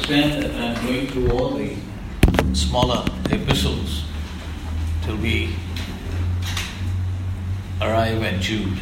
understand that I'm going through all the smaller epistles till we arrive at Jude.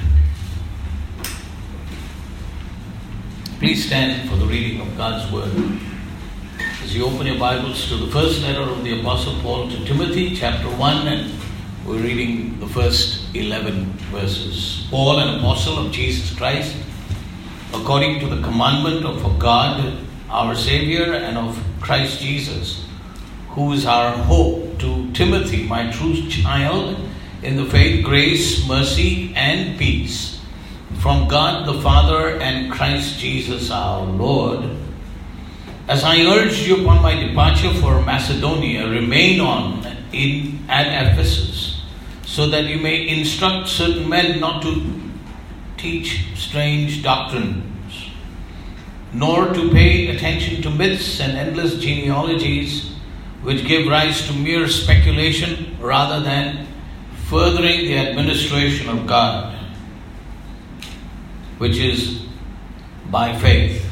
Please stand for the reading of God's Word. As you open your Bibles to the first letter of the Apostle Paul to Timothy, chapter 1, and we're reading the first 11 verses. Paul, an apostle of Jesus Christ, according to the commandment of God, our Savior, and of Christ Jesus, who is our hope, to Timothy, my true child, in the faith, grace, mercy, and peace, from God the Father and Christ Jesus our Lord. As I urged you upon my departure for Macedonia, remain on at Ephesus, so that you may instruct certain men not to teach strange doctrines, nor to pay attention to myths and endless genealogies, which give rise to mere speculation rather than furthering the administration of God, which is by faith.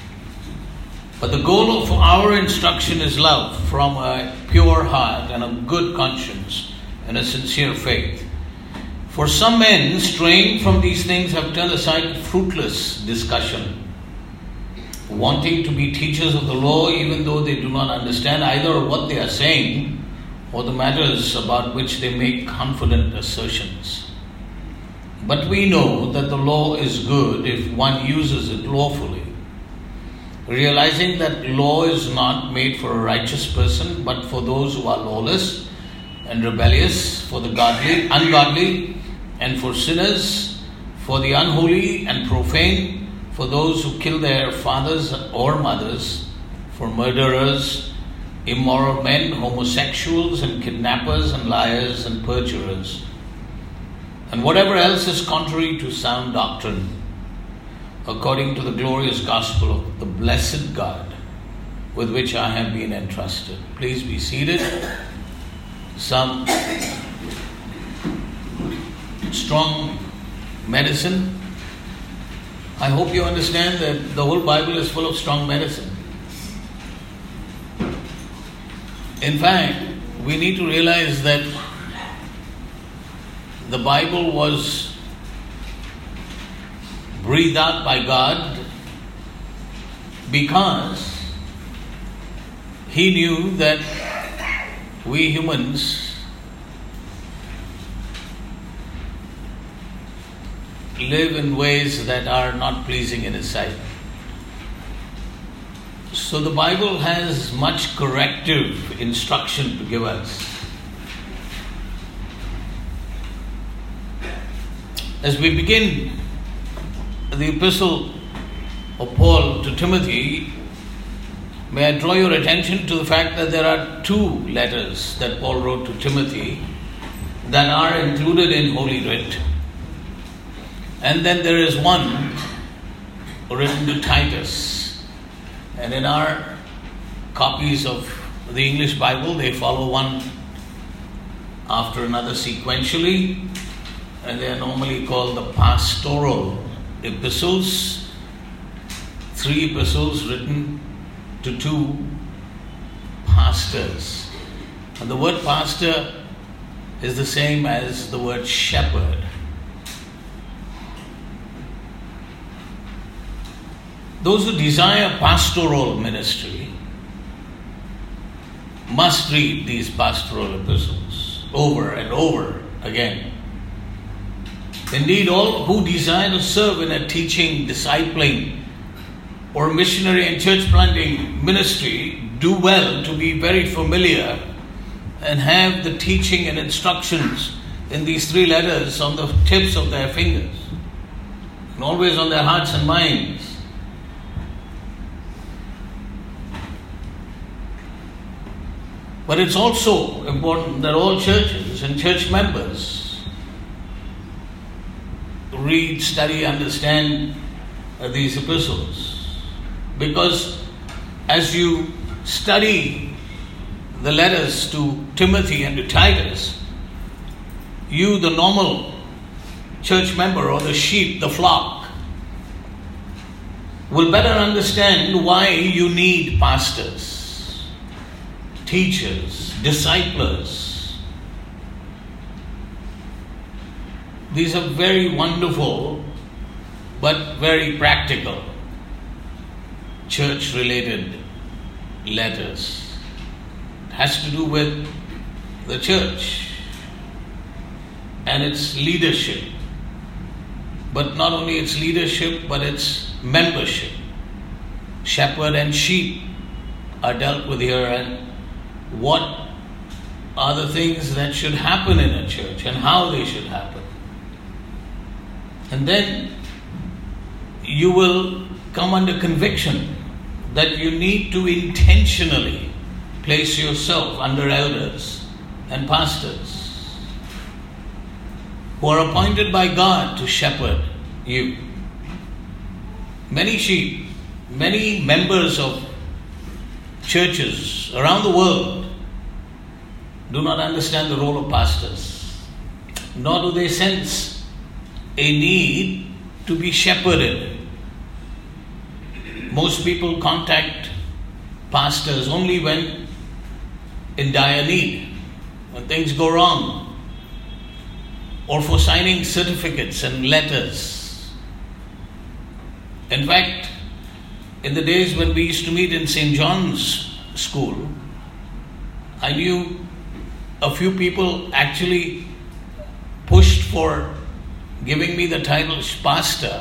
But the goal of our instruction is love from a pure heart and a good conscience and a sincere faith. For some men, straying from these things, have turned aside to fruitless discussion, wanting to be teachers of the law, even though they do not understand either what they are saying or the matters about which they make confident assertions. But we know that the law is good if one uses it lawfully, realizing that law is not made for a righteous person, but for those who are lawless and rebellious, for the ungodly, and for sinners, for the unholy and profane, for those who kill their fathers or mothers, for murderers, immoral men, homosexuals, and kidnappers, and liars, and perjurers, and whatever else is contrary to sound doctrine, according to the glorious gospel of the blessed God, with which I have been entrusted. Please be seated. Some strong medicine. I hope you understand that the whole Bible is full of strong medicine. In fact, we need to realize that the Bible was breathed out by God because He knew that we humans live in ways that are not pleasing in His sight. So the Bible has much corrective instruction to give us. As we begin the epistle of Paul to Timothy, may I draw your attention to the fact that there are two letters that Paul wrote to Timothy that are included in Holy Writ. And then there is one written to Titus. And in our copies of the English Bible, they follow one after another sequentially. And they are normally called the pastoral epistles. 3 epistles written to 2 pastors. And the word pastor is the same as the word shepherd. Those who desire pastoral ministry must read these pastoral epistles over and over again. Indeed, all who desire to serve in a teaching, discipling, or missionary and church planting ministry do well to be very familiar and have the teaching and instructions in these 3 letters on the tips of their fingers and always on their hearts and minds. But it's also important that all churches and church members read, study, understand these epistles. Because as you study the letters to Timothy and to Titus, you, the normal church member or the sheep, the flock, will better understand why you need pastors, teachers, disciplers. These are very wonderful but very practical church-related letters. It has to do with the church and its leadership. But not only its leadership, but its membership. Shepherd and sheep are dealt with here, and what are the things that should happen in a church and how they should happen. And then you will come under conviction that you need to intentionally place yourself under elders and pastors who are appointed by God to shepherd you. Many sheep, many members of churches around the world do not understand the role of pastors, nor do they sense a need to be shepherded. Most people contact pastors only when in dire need, when things go wrong, or for signing certificates and letters. In fact, in the days when we used to meet in St. John's School, I knew a few people actually pushed for giving me the title pastor.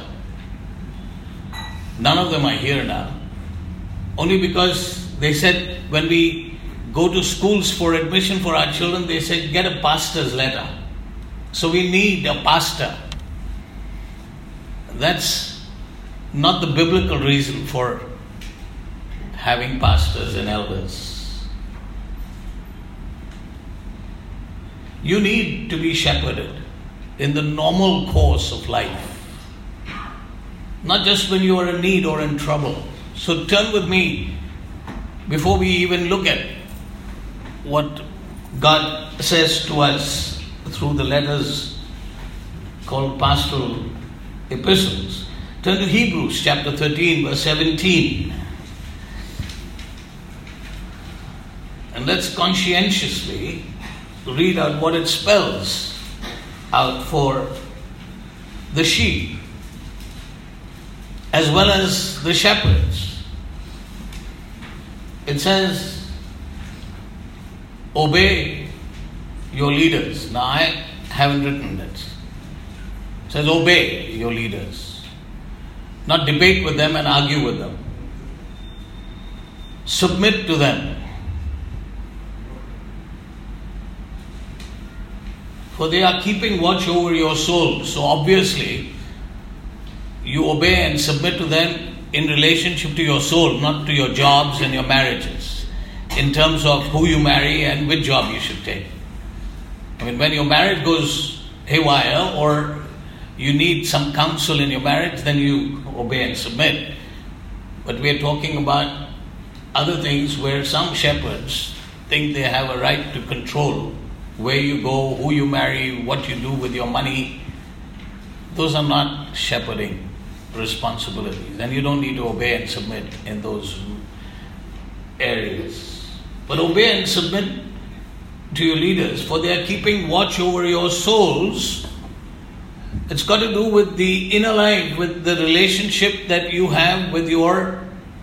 None of them are here now. Only because they said when we go to schools for admission for our children, they said, get a pastor's letter. So we need a pastor. That's not the biblical reason for having pastors and elders. You need to be shepherded in the normal course of life, not just when you are in need or in trouble. So turn with me, before we even look at what God says to us through the letters called pastoral epistles. Turn to Hebrews chapter 13, verse 17. And let's conscientiously read out what it spells out for the sheep as well as the shepherds. It says, obey your leaders. Now I haven't written that. It says obey your leaders. Not debate with them and argue with them. Submit to them. For they are keeping watch over your soul. So obviously, you obey and submit to them in relationship to your soul, not to your jobs and your marriages, in terms of who you marry and which job you should take. I mean, when your marriage goes haywire or you need some counsel in your marriage, then you obey and submit. But we are talking about other things where some shepherds think they have a right to control where you go, who you marry, what you do with your money. Those are not shepherding responsibilities, and you don't need to obey and submit in those areas. But obey and submit to your leaders, for they are keeping watch over your souls. It's got to do with the inner life, with the relationship that you have with your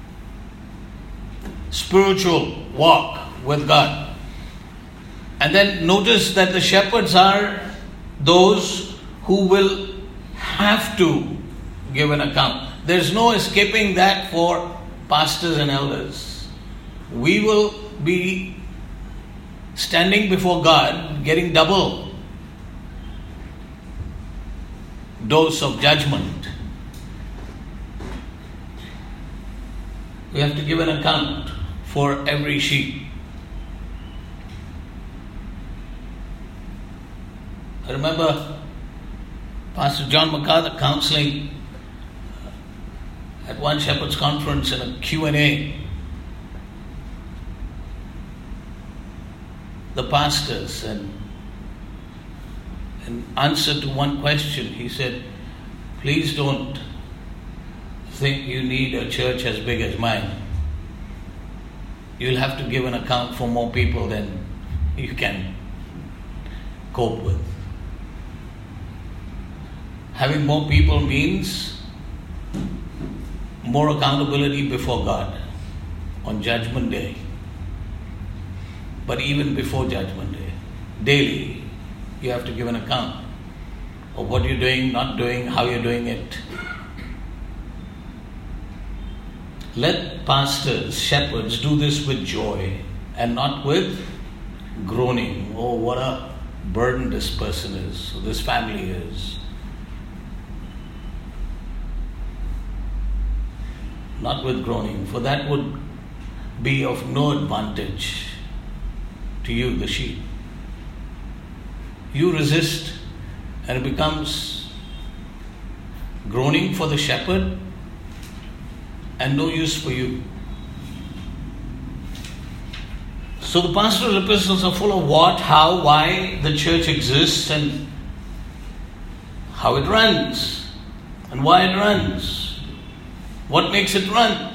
spiritual walk with God. And then notice that the shepherds are those who will have to give an account. There's no escaping that for pastors and elders. We will be standing before God, getting double dose of judgment. We have to give an account for every sheep. I remember Pastor John MacArthur counseling at one Shepherd's Conference in a Q&A. The pastors, and in answer to one question, he said, please don't think you need a church as big as mine. You'll have to give an account for more people than you can cope with. Having more people means more accountability before God on Judgment Day. But even before Judgment Day, daily, you have to give an account of what you're doing, not doing, how you're doing it. Let pastors, shepherds do this with joy and not with groaning. Oh, what a burden this person is, or this family is. Not with groaning, for that would be of no advantage to you, the sheep. You resist and it becomes groaning for the shepherd and no use for you. So the pastoral epistles are full of what, how, why the church exists and how it runs and why it runs. What makes it run?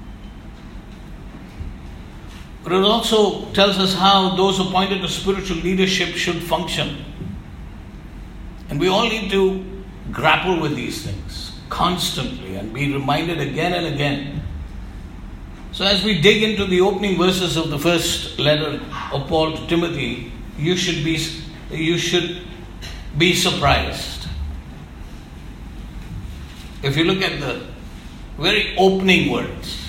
But it also tells us how those appointed to spiritual leadership should function. And we all need to grapple with these things constantly and be reminded again and again. So as we dig into the opening verses of the first letter of Paul to Timothy, you should be surprised. If you look at the very opening words,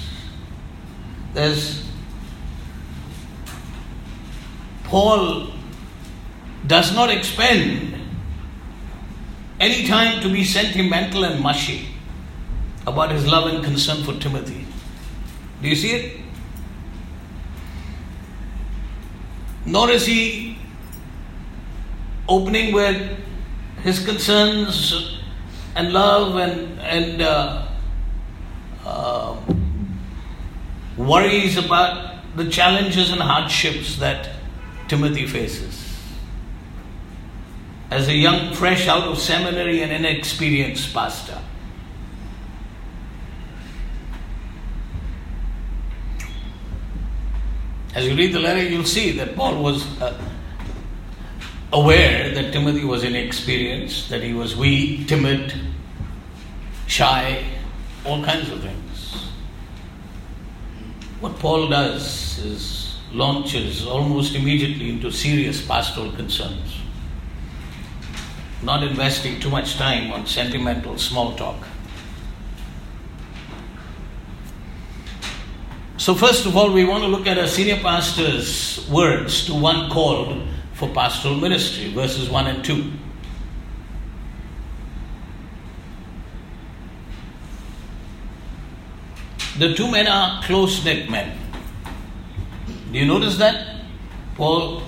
Paul does not expend any time to be sentimental and mushy about his love and concern for Timothy. Do you see it? Nor is he opening with his concerns and love and worries about the challenges and hardships that Timothy faces. As a young, fresh out of seminary and inexperienced pastor. As you read the letter, you'll see that Paul was aware that Timothy was inexperienced, that he was weak, timid, shy, all kinds of things. What Paul does is launches almost immediately into serious pastoral concerns, not investing too much time on sentimental small talk. So first of all, we want to look at a senior pastor's words to one called for pastoral ministry, verses 1 and 2. The two men are close-knit men. Do you notice that? Paul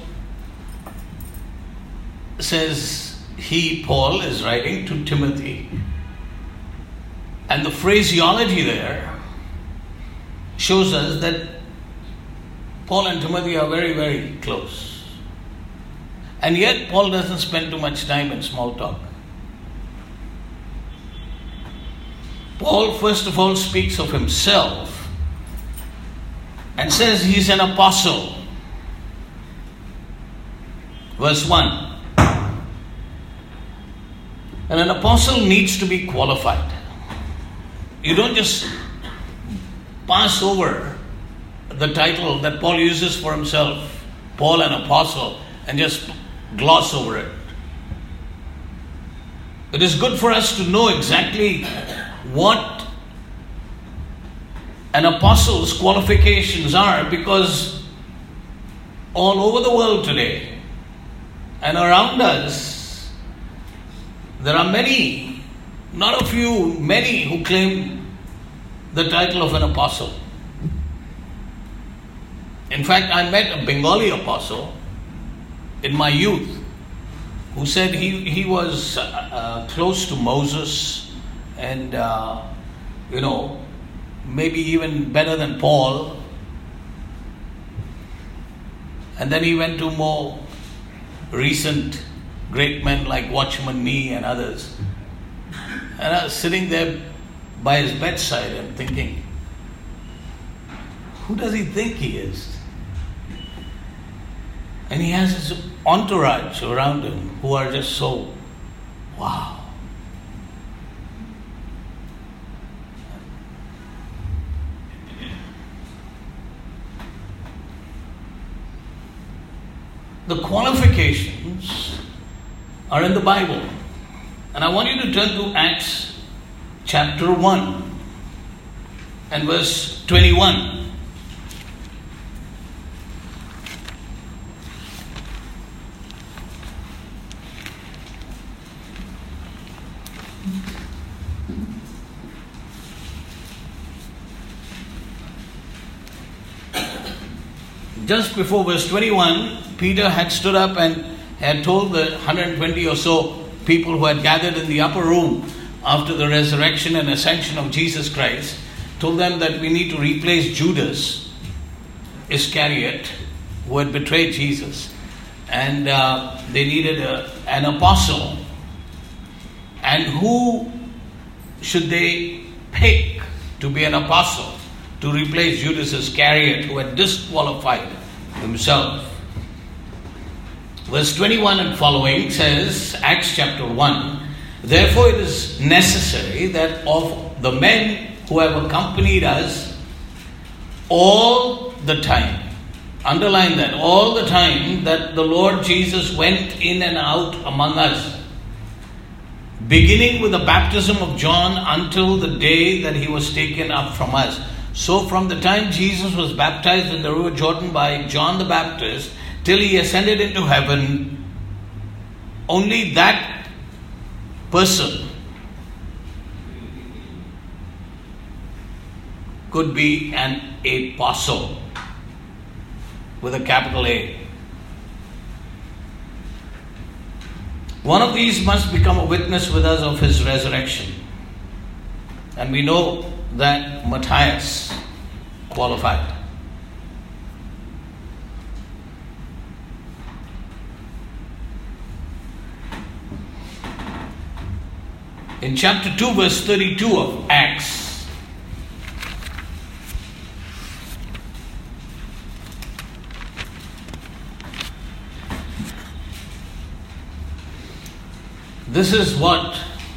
says Paul is writing to Timothy. And the phraseology there shows us that Paul and Timothy are very, very close. And yet Paul doesn't spend too much time in small talk. Paul first of all speaks of himself and says he's an apostle. Verse 1. And an apostle needs to be qualified. You don't just pass over the title that Paul uses for himself, Paul an apostle, and just gloss over it. It is good for us to know exactly what an apostle's qualifications are, because all over the world today and around us, there are many, not a few, many who claim the title of an apostle. In fact, I met a Bengali apostle in my youth who said he was close to Moses and, maybe even better than Paul. And then he went to more recent great men like Watchman Nee and others. And I was sitting there by his bedside and thinking, who does he think he is? And he has his entourage around him who are just so, wow. The qualifications are in the Bible. And I want you to turn to Acts chapter 1 and verse 21. Just before verse 21, Peter had stood up and had told the 120 or so people who had gathered in the upper room after the resurrection and ascension of Jesus Christ, told them that we need to replace Judas Iscariot, who had betrayed Jesus. And they needed an apostle. And who should they pick to be an apostle to replace Judas Iscariot, who had disqualified himself? Verse 21 and following says, Acts chapter 1, therefore it is necessary that of the men who have accompanied us all the time, underline that, all the time that the Lord Jesus went in and out among us, beginning with the baptism of John until the day that he was taken up from us. So from the time Jesus was baptized in the river Jordan by John the Baptist till he ascended into heaven, only that person could be an apostle with a capital A. One of these must become a witness with us of his resurrection. And we know that Matthias qualified. In chapter 2, verse 32 of Acts, this is what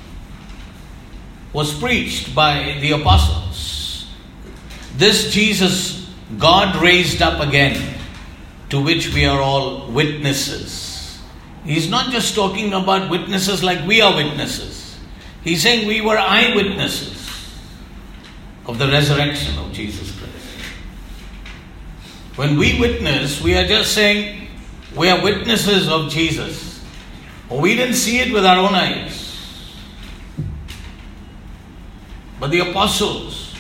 was preached by the apostles. This Jesus God raised up again, to which we are all witnesses. He's not just talking about witnesses like we are witnesses. He's saying we were eyewitnesses of the resurrection of Jesus Christ. When we witness, we are just saying we are witnesses of Jesus. We didn't see it with our own eyes. But the apostles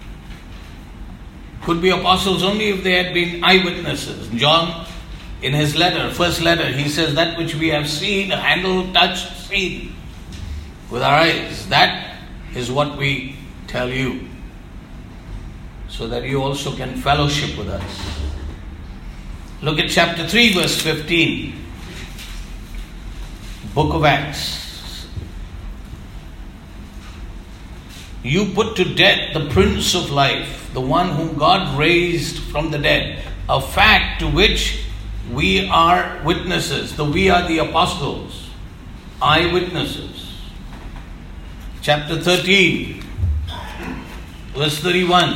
could be apostles only if they had been eyewitnesses. John, in his letter, first letter, he says, that which we have seen, handled, touched, seen with our eyes, that is what we tell you, so that you also can fellowship with us. Look at chapter 3, verse 15. Book of Acts. You put to death the Prince of Life, the one whom God raised from the dead, a fact to which we are witnesses. We are the apostles, eyewitnesses. Chapter 13, verse 31.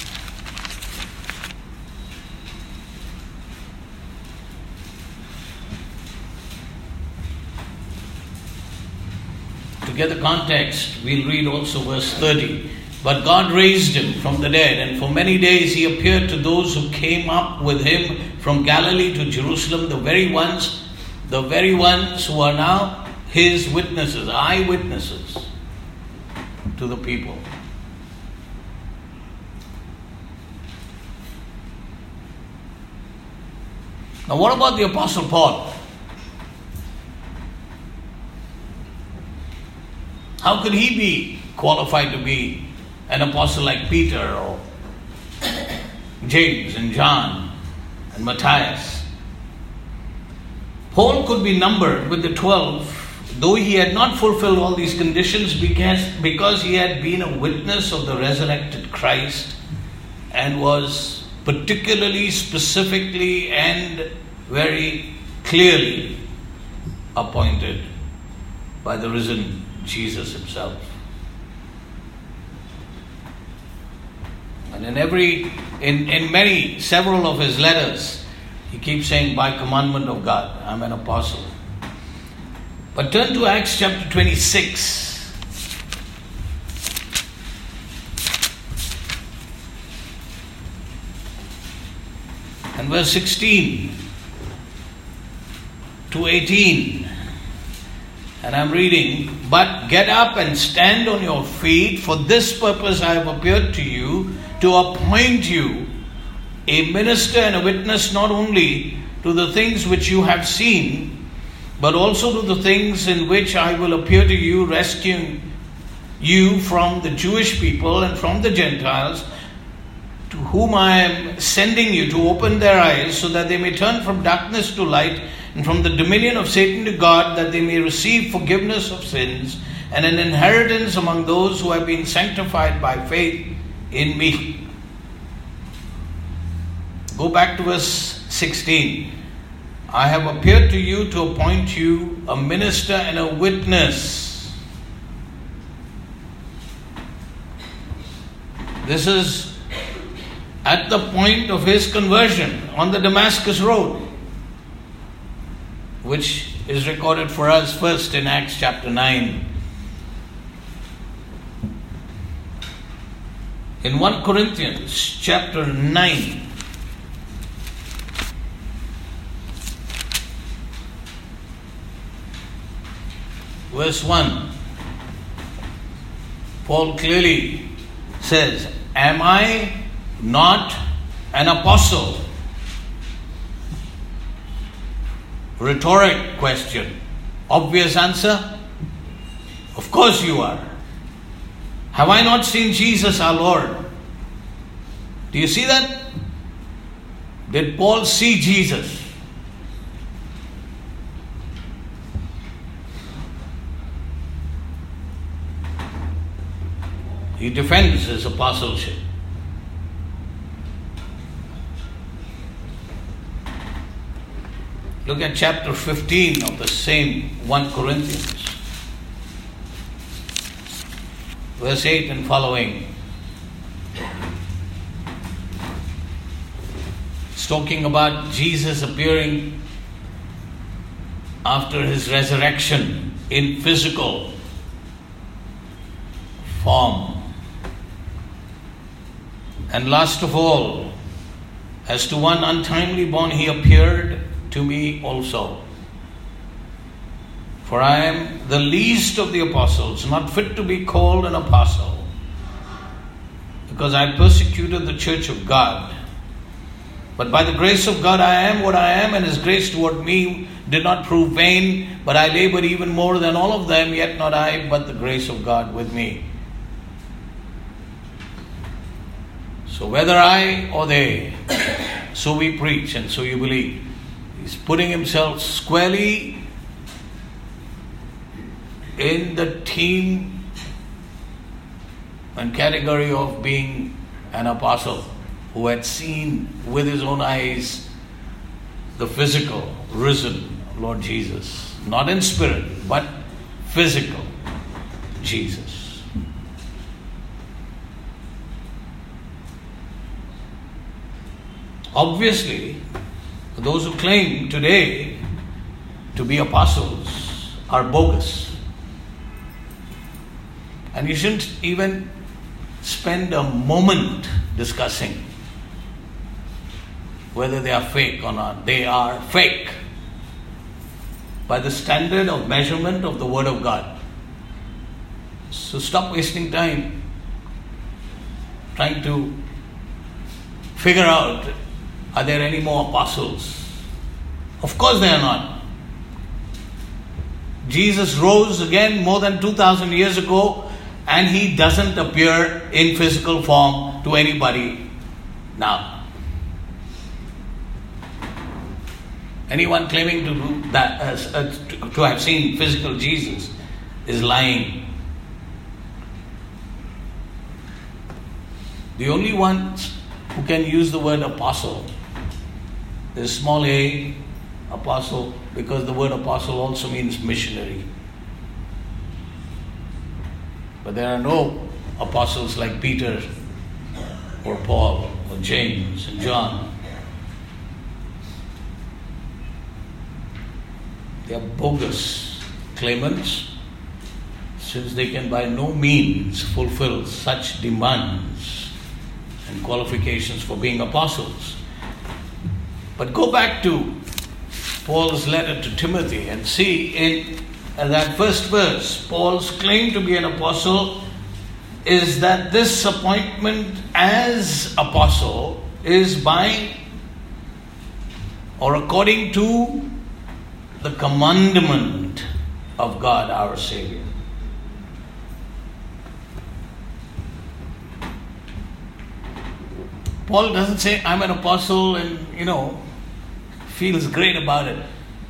To get the context, we'll read also verse 30. But God raised him from the dead, and for many days he appeared to those who came up with him from Galilee to Jerusalem, the very ones who are now his witnesses, eyewitnesses to the people. Now what about the Apostle Paul? How could he be qualified to be an apostle like Peter or James and John and Matthias? Paul could be numbered with the 12 though he had not fulfilled all these conditions, because he had been a witness of the resurrected Christ and was particularly, specifically, and very clearly appointed by the risen Jesus himself. And in several of his letters, he keeps saying, by commandment of God, I'm an apostle. But turn to Acts chapter 26. And verse 16 to 18. And I'm reading, but get up and stand on your feet, for this purpose I have appeared to you, to appoint you a minister and a witness not only to the things which you have seen, but also to the things in which I will appear to you, rescuing you from the Jewish people and from the Gentiles, to whom I am sending you, to open their eyes so that they may turn from darkness to light and from the dominion of Satan to God, that they may receive forgiveness of sins and an inheritance among those who have been sanctified by faith in me. Go back to verse 16. I have appeared to you to appoint you a minister and a witness. This is at the point of his conversion on the Damascus Road, which is recorded for us first in Acts chapter 9. In 1 Corinthians chapter 9, verse 1, Paul clearly says, am I not an apostle? Rhetoric question. Obvious answer, of course you are. Have I not seen Jesus our Lord? Do you see that? Did Paul see Jesus? He defends his apostleship. Look at chapter 15 of the same 1 Corinthians. Verse 8 and following. It's talking about Jesus appearing after his resurrection in physical form. And last of all, as to one untimely born, he appeared to me also. For I am the least of the apostles, not fit to be called an apostle, because I persecuted the church of God. But by the grace of God I am what I am, and his grace toward me did not prove vain, but I labored even more than all of them, yet not I, but the grace of God with me. So whether I or they, so we preach and so you believe. He's putting himself squarely in the team and category of being an apostle who had seen with his own eyes the physical, risen Lord Jesus. Not in spirit, but physical Jesus. Obviously, those who claim today to be apostles are bogus. And you shouldn't even spend a moment discussing whether they are fake or not. They are fake by the standard of measurement of the Word of God. So stop wasting time trying to figure out, are there any more apostles? Of course they are not. Jesus rose again more than 2,000 years ago, and he doesn't appear in physical form to anybody now. Anyone claiming to do that, to have seen physical Jesus, is lying. The only ones who can use the word apostle is small a, apostle, because the word apostle also means missionary. But there are no apostles like Peter or Paul or James and John. They are bogus claimants, since they can by no means fulfill such demands and qualifications for being apostles. But go back to Paul's letter to Timothy and see in that first verse, Paul's claim to be an apostle is that this appointment as apostle is by or according to the commandment of God our Savior. Paul doesn't say, I'm an apostle and, feels great about it.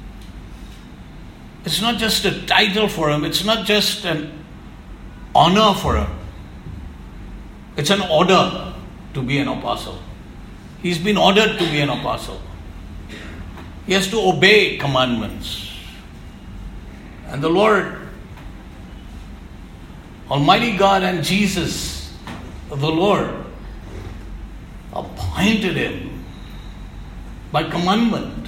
It's not just a title for him. It's not just an honor for him. It's an order to be an apostle. He's been ordered to be an apostle. He has to obey commandments. And the Lord, Almighty God and Jesus, the Lord, appointed him by commandment.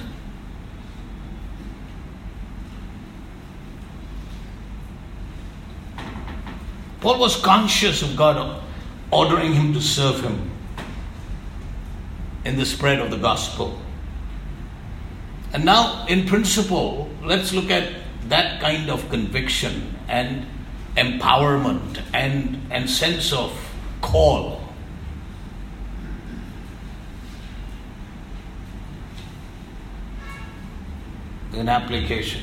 Paul was conscious of God ordering him to serve him in the spread of the gospel. And now, in principle, let's look at that kind of conviction and empowerment and sense of call. In application.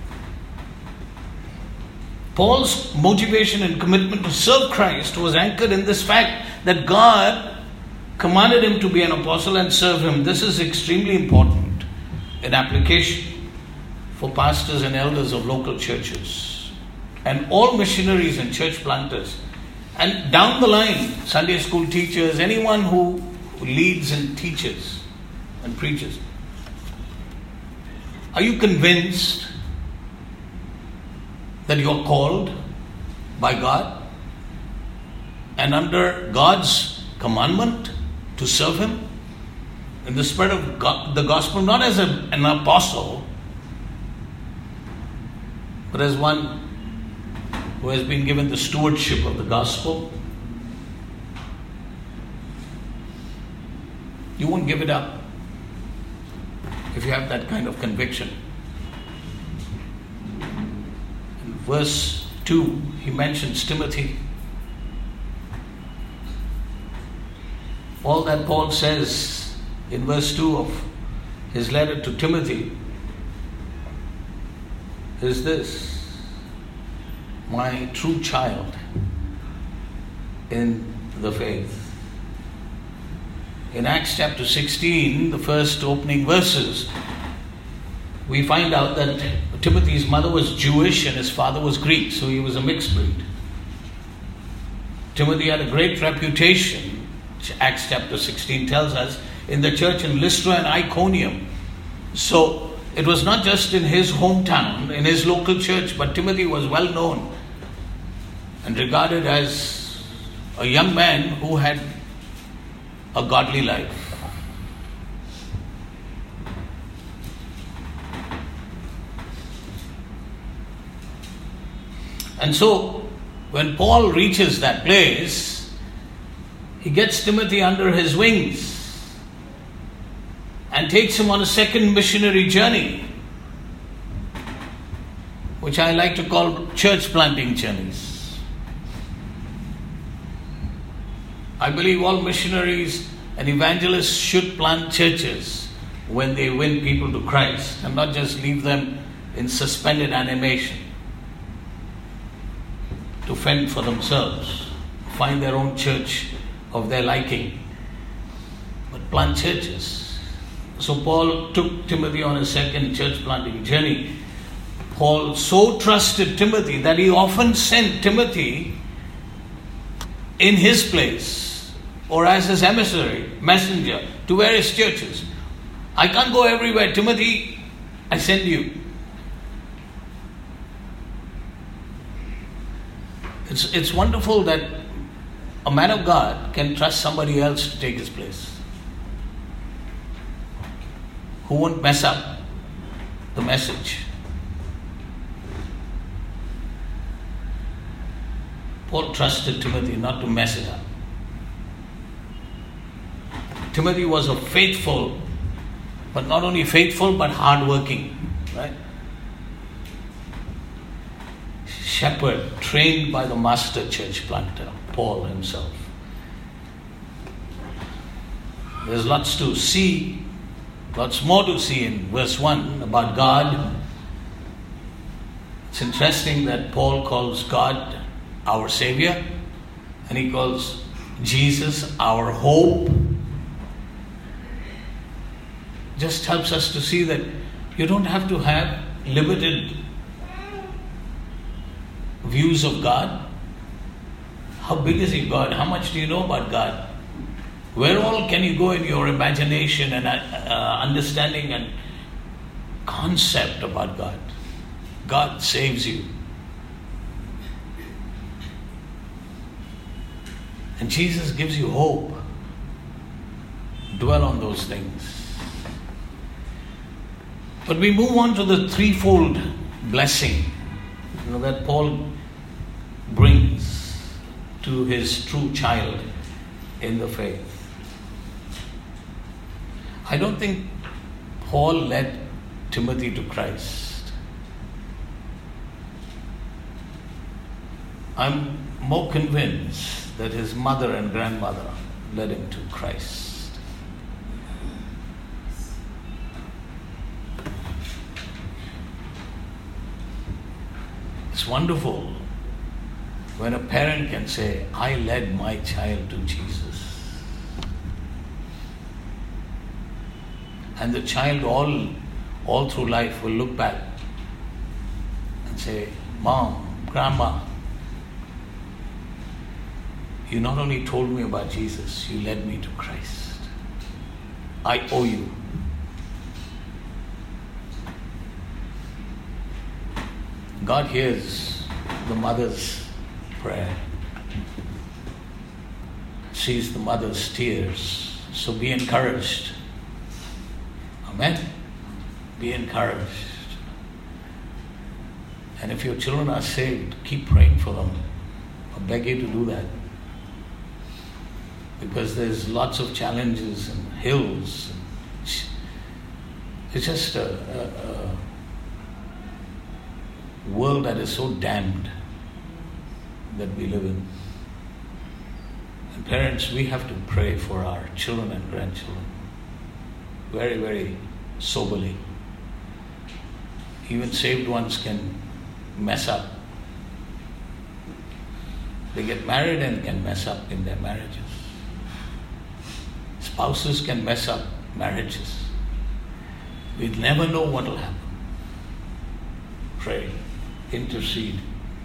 Paul's motivation and commitment to serve Christ was anchored in this fact that God commanded him to be an apostle and serve him. This is extremely important in application for pastors and elders of local churches and all missionaries and church planters, and down the line, Sunday school teachers, anyone who leads and teaches and preaches. Are you convinced that you are called by God and under God's commandment to serve Him in the spread of the gospel, not as an apostle, but as one who has been given the stewardship of the gospel? You won't give it up if you have that kind of conviction. In verse 2, he mentions Timothy. All that Paul says in verse 2 of his letter to Timothy is this: my true child in the faith. In Acts chapter 16, the first opening verses, we find out that Timothy's mother was Jewish and his father was Greek, so he was a mixed breed. Timothy had a great reputation, Acts chapter 16 tells us, in the church in Lystra and Iconium. So it was not just in his hometown, in his local church, but Timothy was well known and regarded as a young man who had a godly life. And so, when Paul reaches that place, he gets Timothy under his wings and takes him on a second missionary journey, which I like to call church planting journeys. I believe all missionaries and evangelists should plant churches when they win people to Christ and not just leave them in suspended animation to fend for themselves, find their own church of their liking. But plant churches. So Paul took Timothy on a second church planting journey. Paul so trusted Timothy that he often sent Timothy in his place or as his emissary, messenger to various churches. I can't go everywhere. Timothy, I send you. It's wonderful that a man of God can trust somebody else to take his place, who won't mess up the message. Paul trusted Timothy not to mess it up. Timothy was a faithful, but not only faithful, but hardworking, right? Shepherd trained by the master church planter, Paul himself. There's lots to see, lots more to see in verse 1 about God. It's interesting that Paul calls God our Savior, and he calls Jesus our hope. Just helps us to see that you don't have to have limited views of God. How big is He, God? How much do you know about God? Where all can you go in your imagination and understanding and concept about God? God saves you. And Jesus gives you hope. Dwell on those things. But we move on to the threefold blessing, that Paul brings to his true child in the faith. I don't think Paul led Timothy to Christ. I'm more convinced that his mother and grandmother led him to Christ. It's wonderful when a parent can say, I led my child to Jesus. And the child all through life will look back and say, Mom, Grandma, you not only told me about Jesus, you led me to Christ. I owe you. God hears the mother's prayer, sees the mother's tears. So be encouraged. Amen? Be encouraged. And if your children are saved, keep praying for them. I beg you to do that. Because there's lots of challenges and hills. It's just a world that is so damned that we live in. And parents, we have to pray for our children and grandchildren very, very soberly. Even saved ones can mess up. They get married and can mess up in their marriages. Spouses can mess up marriages. We never know what will happen. Pray. Intercede.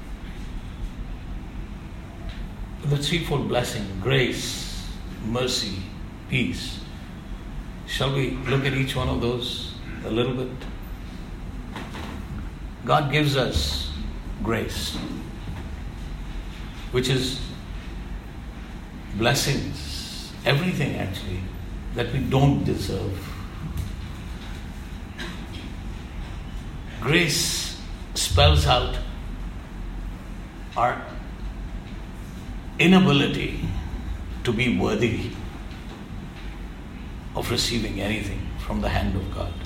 The threefold blessing, grace, mercy, peace. Shall we look at each one of those a little bit? God gives us grace, which is blessings, everything actually, that we don't deserve. Grace spells out our inability to be worthy of receiving anything from the hand of God.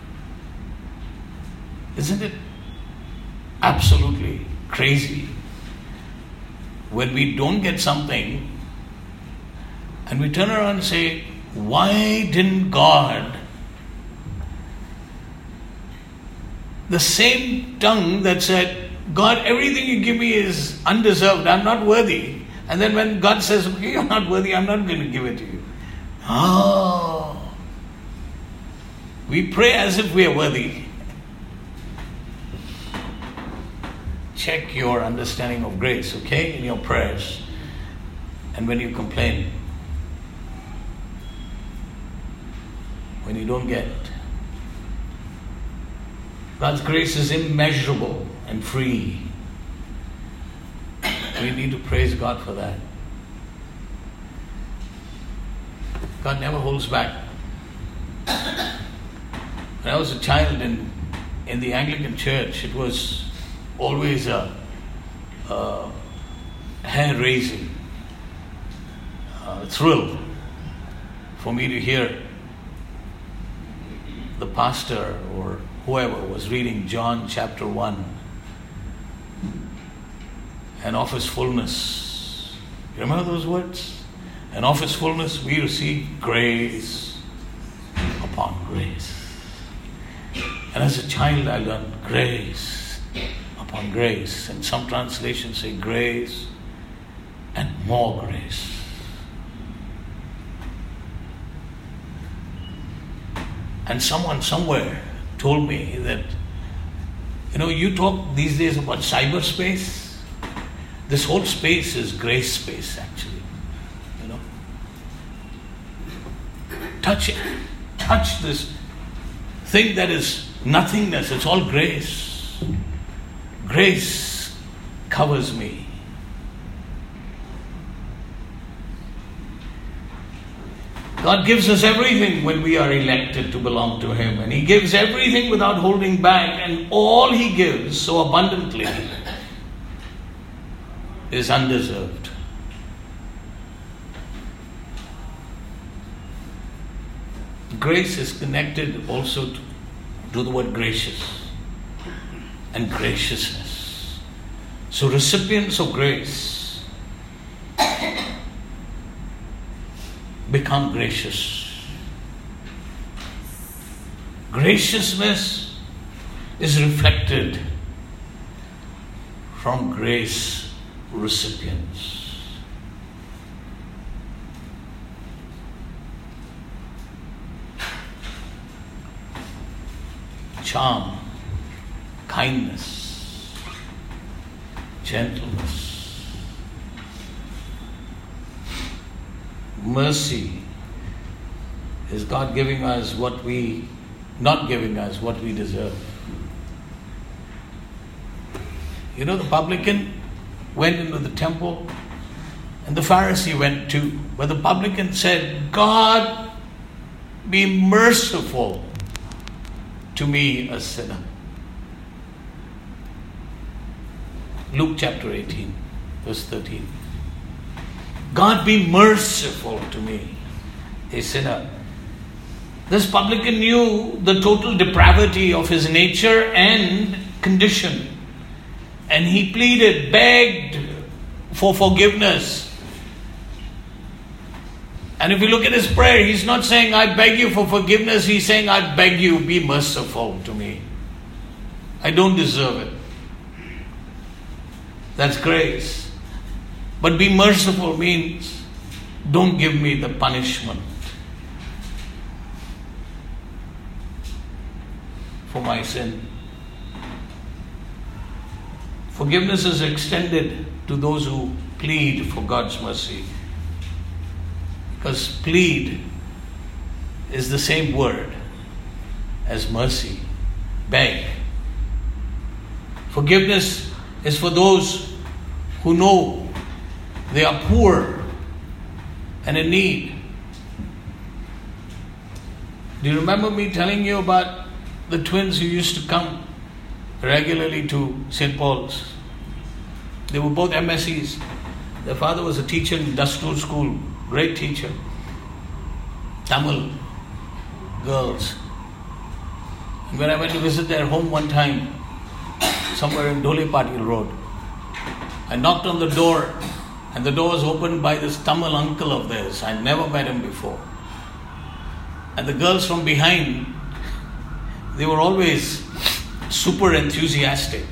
Isn't it absolutely crazy when we don't get something and we turn around and say, why didn't God? The same tongue that said, God, everything you give me is undeserved, I'm not worthy. And then when God says, okay, you're not worthy, I'm not going to give it to you. Oh. We pray as if we are worthy. Check your understanding of grace, okay, in your prayers. And when you complain, when you don't get it. God's grace is immeasurable and free. We need to praise God for that. God never holds back. When I was a child in the Anglican church, it was always a hair-raising thrill for me to hear the pastor or whoever was reading John chapter 1. And of His fullness. You remember those words? And of His fullness we receive grace upon grace. And as a child I learned grace upon grace. And some translations say grace and more grace. And someone somewhere told me that, you talk these days about cyberspace. This whole space is grace space, actually. Touch it. Touch this thing that is nothingness. It's all grace. Grace covers me. God gives us everything when we are elected to belong to Him. And He gives everything without holding back. And all He gives so abundantly is undeserved. Grace is connected also to the word gracious and graciousness. So recipients of grace become gracious. Graciousness is reflected from grace recipients. Charm, kindness, gentleness, mercy is God giving us not giving us what we deserve. The publican went into the temple and the Pharisee went too. But the publican said, God, be merciful to me, a sinner. Luke chapter 18, verse 13. God, be merciful to me, a sinner. This publican knew the total depravity of his nature and condition. And he pleaded, begged for forgiveness. And if you look at his prayer, he's not saying, I beg you for forgiveness. He's saying, I beg you, be merciful to me. I don't deserve it. That's grace. But be merciful means, don't give me the punishment for my sin. Forgiveness is extended to those who plead for God's mercy. Because plead is the same word as mercy. Beg. Forgiveness is for those who know they are poor and in need. Do you remember me telling you about the twins who used to come regularly to St. Paul's? They were both MSCs. Their father was a teacher in industrial school, great teacher. Tamil girls. And when I went to visit their home one time, somewhere in Dole Patil Road, I knocked on the door and the door was opened by this Tamil uncle of theirs. I'd never met him before. And the girls from behind, they were always super enthusiastic.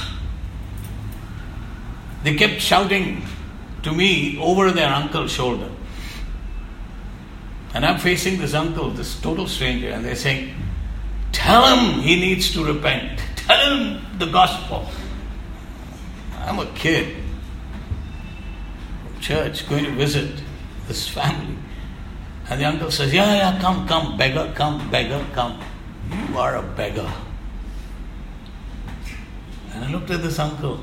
They kept shouting to me over their uncle's shoulder. And I'm facing this uncle, this total stranger, and they're saying, Tell him he needs to repent. Tell him the gospel. I'm a kid from church going to visit this family. And the uncle says, yeah, come, beggar, come. You are a beggar. And I looked at this uncle.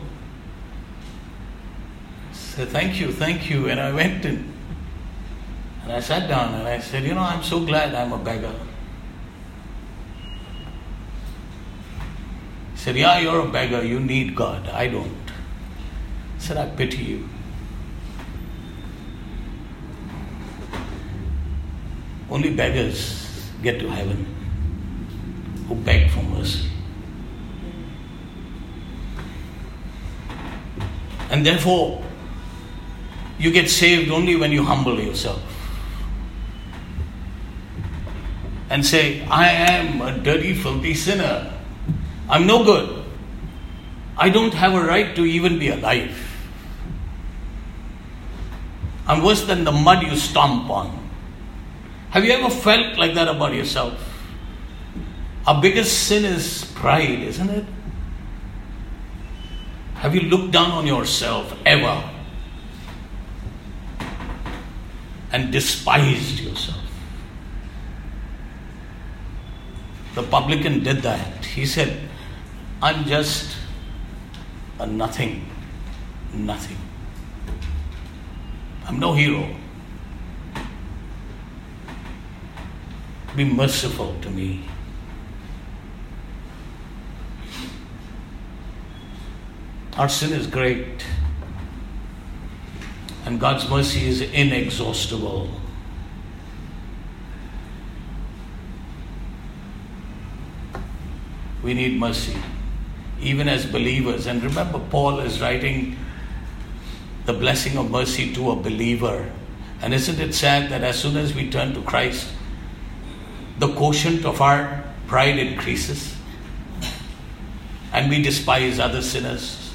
I said, thank you. And I went in. And I sat down and I said, I'm so glad I'm a beggar. He said, yeah, you're a beggar. You need God. I don't. I said, I pity you. Only beggars get to heaven who beg for mercy. And therefore, you get saved only when you humble yourself and say, I am a dirty, filthy sinner. I'm no good. I don't have a right to even be alive. I'm worse than the mud you stomp on. Have you ever felt like that about yourself? Our biggest sin is pride, isn't it? Have you looked down on yourself ever and despised yourself? The publican did that. He said, I'm just a nothing. I'm no hero. Be merciful to me. Our sin is great, and God's mercy is inexhaustible. We need mercy, even as believers. And remember, Paul is writing the blessing of mercy to a believer. And isn't it sad that as soon as we turn to Christ, the quotient of our pride increases and we despise other sinners?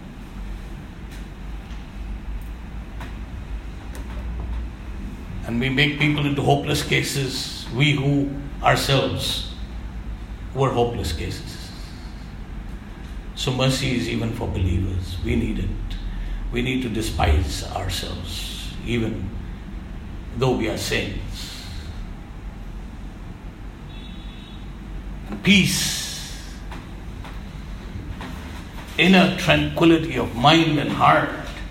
And we make people into hopeless cases, we who ourselves were hopeless cases. So mercy is even for believers. We need it. We need to despise ourselves, even though we are saints. Peace, inner tranquility of mind and heart.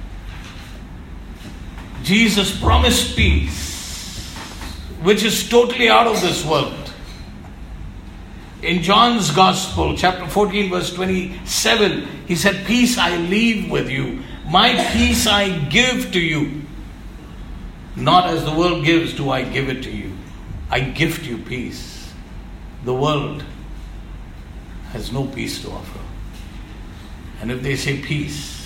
Jesus promised peace, which is totally out of this world. In John's Gospel, chapter 14, verse 27, he said, peace I leave with you. My peace I give to you. Not as the world gives do I give it to you. I gift you peace. The world has no peace to offer. And if they say peace,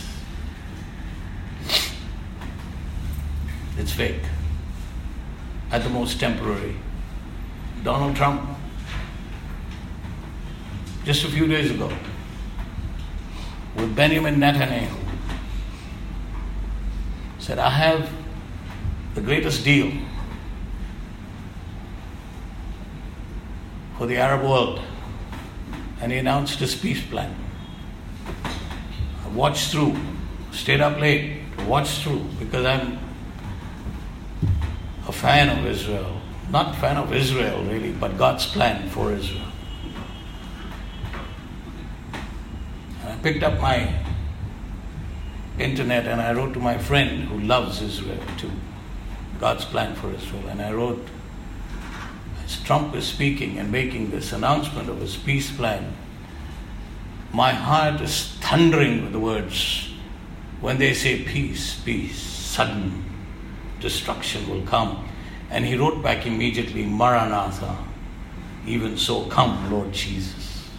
it's fake. At the most temporary. Donald Trump, just a few days ago, with Benjamin Netanyahu, said, I have the greatest deal for the Arab world. And he announced his peace plan. I watched through, stayed up late to watch through, because I'm a fan of Israel. Not a fan of Israel really, but God's plan for Israel. And I picked up my internet and I wrote to my friend who loves Israel too, God's plan for Israel. And I wrote, as Trump is speaking and making this announcement of his peace plan, my heart is thundering with the words, when they say peace, peace, sudden destruction will come. And he wrote back immediately, Maranatha, even so, come, Lord Jesus.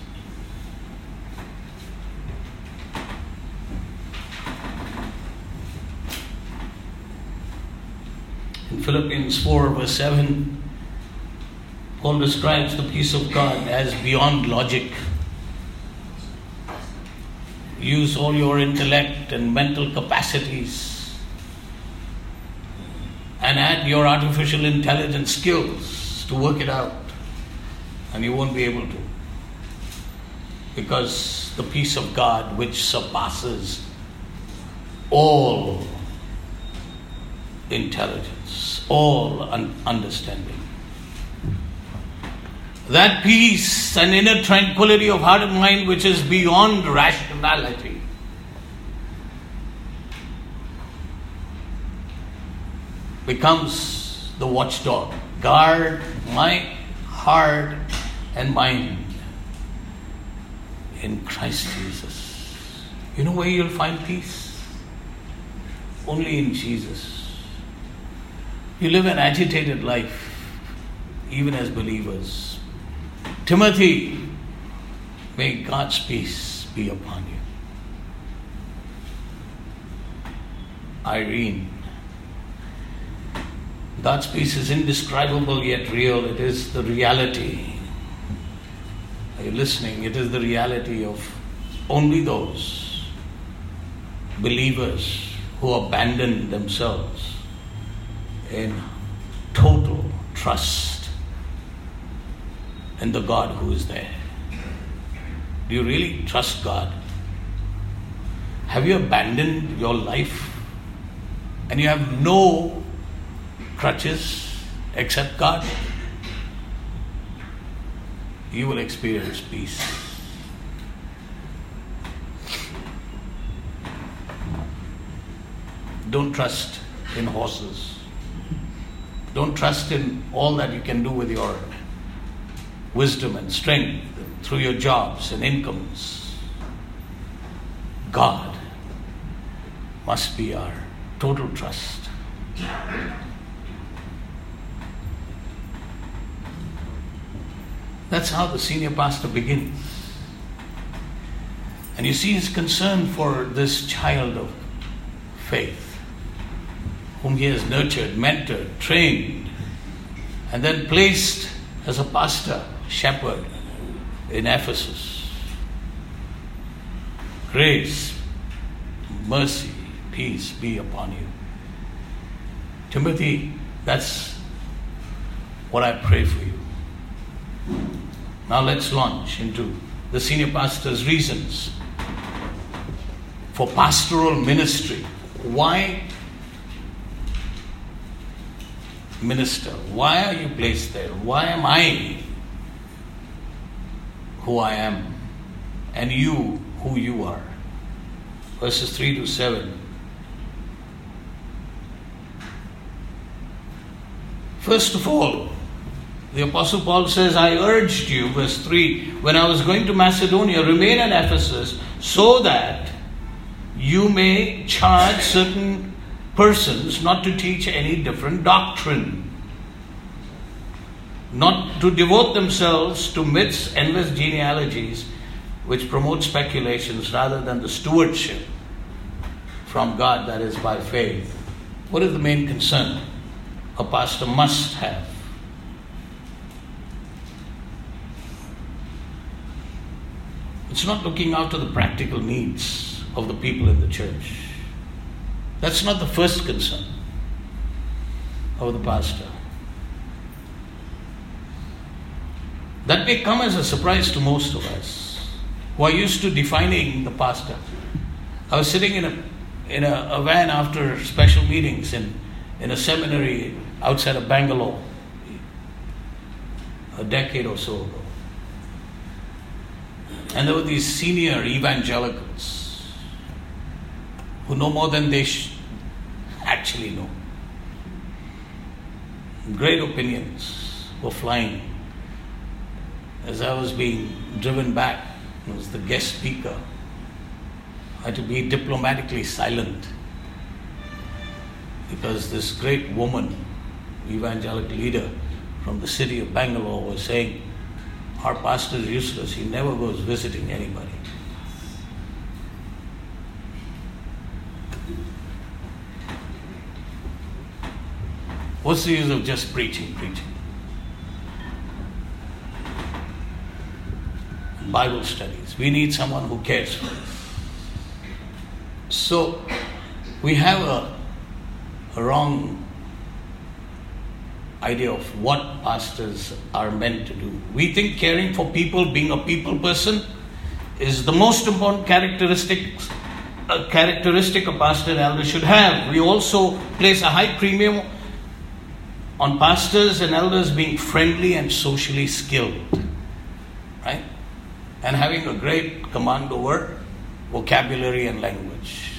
In Philippians 4, verse 7, Paul describes the peace of God as beyond logic. Use all your intellect and mental capacities and add your artificial intelligence skills to work it out, and you won't be able to. because the peace of God, which surpasses all intelligence, all understanding, that peace and inner tranquility of heart and mind which is beyond rationality, becomes the watchdog. Guard my heart and mind in Christ Jesus. You know where you'll find peace? Only in Jesus. You live an agitated life, even as believers. Timothy, may God's peace be upon you. Irene, God's peace is indescribable yet real. It is the reality. Are you listening? It is the reality of only those believers who abandon themselves in total trust in the God who is there. Do you really trust God? Have you abandoned your life and you have no crutches except God? You will experience peace. Don't trust in horses. Don't trust in all that you can do with your wisdom and strength through your jobs and incomes. God must be our total trust. That's how the senior pastor begins. And you see his concern for this child of faith, whom he has nurtured, mentored, trained, and then placed as a pastor, shepherd in Ephesus. Grace, mercy, peace be upon you. Timothy, that's what I pray for you. Now let's launch into the senior pastor's reasons for pastoral ministry. Why minister? Why are you placed there? Why am I who I am and you who you are? Verses 3 to 7. First of all, the Apostle Paul says, I urged you, verse 3, when I was going to Macedonia, remain at Ephesus so that you may charge certain persons not to teach any different doctrine, not to devote themselves to myths, endless genealogies, which promote speculations rather than the stewardship from God that is by faith. What is the main concern a pastor must have? It's not looking after the practical needs of the people in the church. That's not the first concern of the pastor. That may come as a surprise to most of us who are used to defining the pastor. I was sitting in a van after special meetings in a seminary outside of Bangalore a decade or so ago. And there were these senior evangelicals who know more than they actually know. Great opinions were flying. As I was being driven back, I was the guest speaker. I had to be diplomatically silent because this great woman, evangelical leader from the city of Bangalore, was saying, our pastor is useless. He never goes visiting anybody. What's the use of just preaching? Bible studies. We need someone who cares for us. So, we have a wrong idea of what pastors are meant to do. We think caring for people, being a people person, is the most important characteristic a pastor and elder should have. We also place a high premium on pastors and elders being friendly and socially skilled, right? And having a great command over vocabulary and language.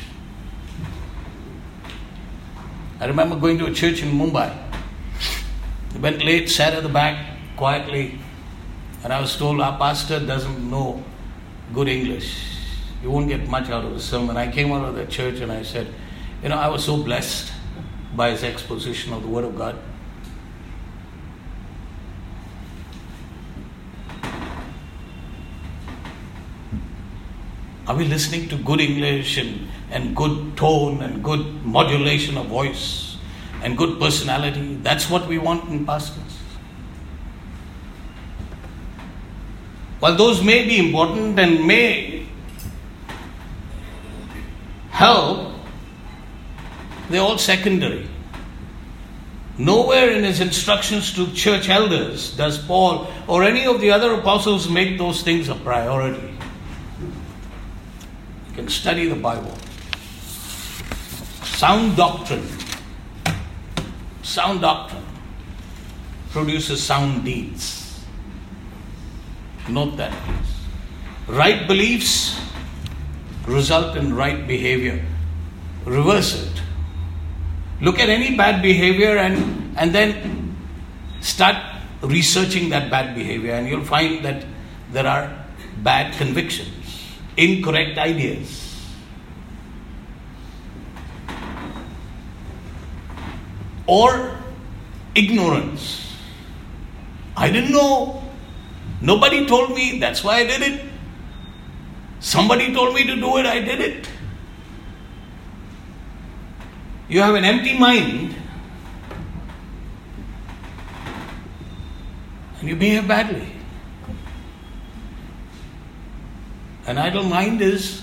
I remember going to a church in Mumbai. I went late, sat at the back quietly, and I was told our pastor doesn't know good English. You won't get much out of the sermon. I came out of the church and I said, I was so blessed by his exposition of the Word of God. Are we listening to good English and good tone and good modulation of voice and good personality? That's what we want in pastors. While those may be important and may help, they're all secondary. Nowhere in his instructions to church elders does Paul or any of the other apostles make those things a priority. You can study the Bible. Sound doctrine produces sound deeds. Note that, please. Right beliefs result in right behavior. Reverse it. Look at any bad behavior and then start researching that bad behavior, and you'll find that there are bad convictions, incorrect ideas. Or ignorance. I didn't know. Nobody told me, that's why I did it. Somebody told me to do it, I did it. You have an empty mind and you behave badly. An idle mind is,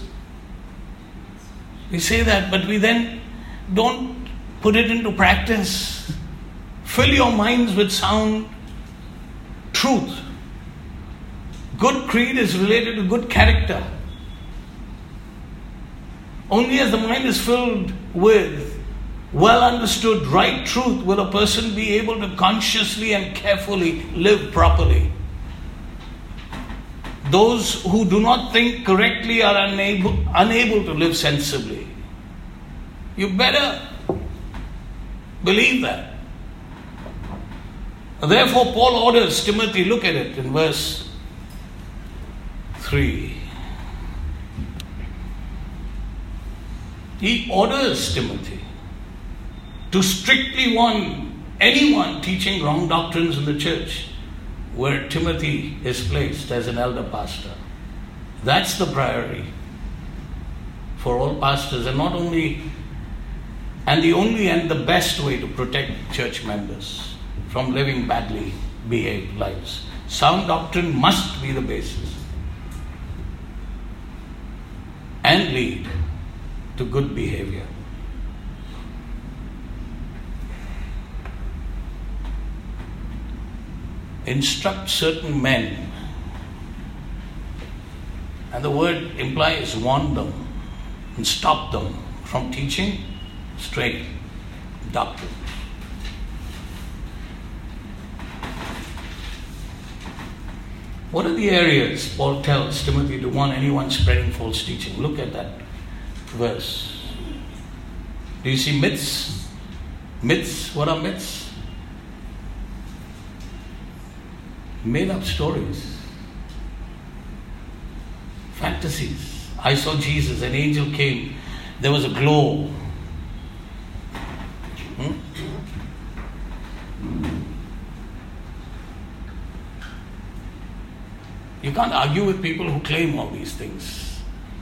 we say that, but we then don't put it into practice. Fill your minds with sound truth. Good creed is related to good character. Only as the mind is filled with well understood right truth will a person be able to consciously and carefully live properly. Those who do not think correctly are unable to live sensibly. You better believe that. Therefore, Paul orders Timothy, look at it in verse 3. He orders Timothy to strictly warn anyone teaching wrong doctrines in the church where Timothy is placed as an elder pastor. That's the priority for all pastors, and the best way to protect church members from living badly behaved lives. Sound doctrine must be the basis and lead to good behavior. Instruct certain men, and the word implies warn them and stop them from teaching straight doctrine. What are the areas Paul tells Timothy to warn anyone spreading false teaching? Look at that verse. Do you see myths? Myths, what are myths? Made up stories. Fantasies. I saw Jesus, an angel came, there was a glow. You can't argue with people who claim all these things.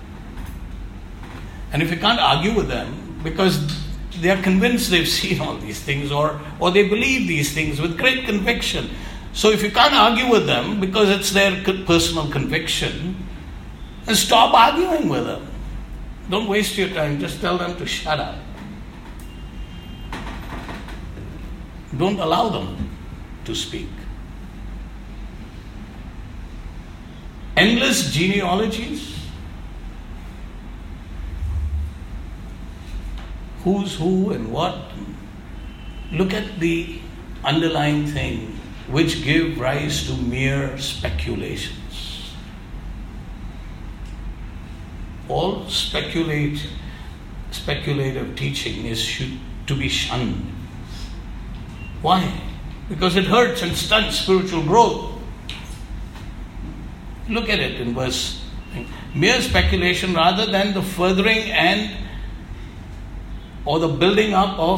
And if you can't argue with them because they are convinced they've seen all these things or they believe these things with great conviction. So if you can't argue with them because it's their personal conviction, then stop arguing with them. Don't waste your time. Just tell them to shut up. Don't allow them to speak. endless genealogies? Who's who and what? Look at the underlying thing which give rise to mere speculations. All speculative teaching is to be shunned. Why? Because it hurts and stunts spiritual growth. Look at it in verse. Mere speculation rather than the furthering or the building up of